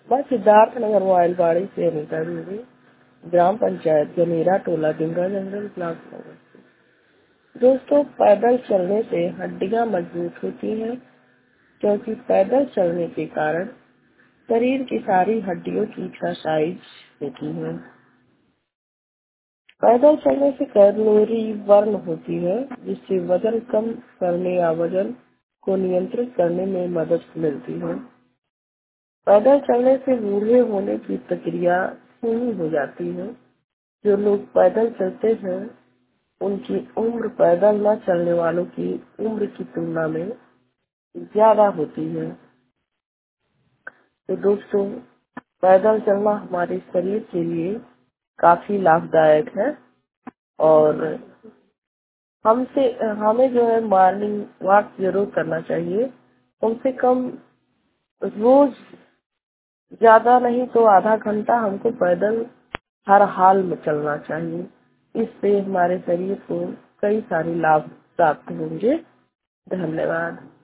मैं सिद्धार्थ नगर वायलवाड़ी से अनीता देवी, ग्राम पंचायत गनेरा टोला डिमरा जंगल ब्लॉक नगर। दोस्तों, पैदल चलने से हड्डियां मजबूत होती हैं, क्योंकि पैदल चलने के कारण शरीर की सारी हड्डियों की एक्सरसाइज होती है। पैदल चलने से कैलोरी बर्न होती है, जिससे वजन कम करने या वजन को नियंत्रित करने में मदद मिलती है। पैदल चलने से बूढ़े होने की प्रक्रिया धीमी हो जाती है। जो लोग पैदल चलते हैं, उनकी उम्र पैदल न चलने वालों की उम्र की तुलना में ज्यादा होती है। तो दोस्तों, पैदल चलना हमारे शरीर के लिए काफी लाभदायक है और हमें जो है मॉर्निंग वॉक जरूर करना चाहिए। कम से कम रोज ज्यादा नहीं तो आधा घंटा हमको पैदल हर हाल में चलना चाहिए। इससे हमारे शरीर को कई सारे लाभ प्राप्त होंगे। धन्यवाद।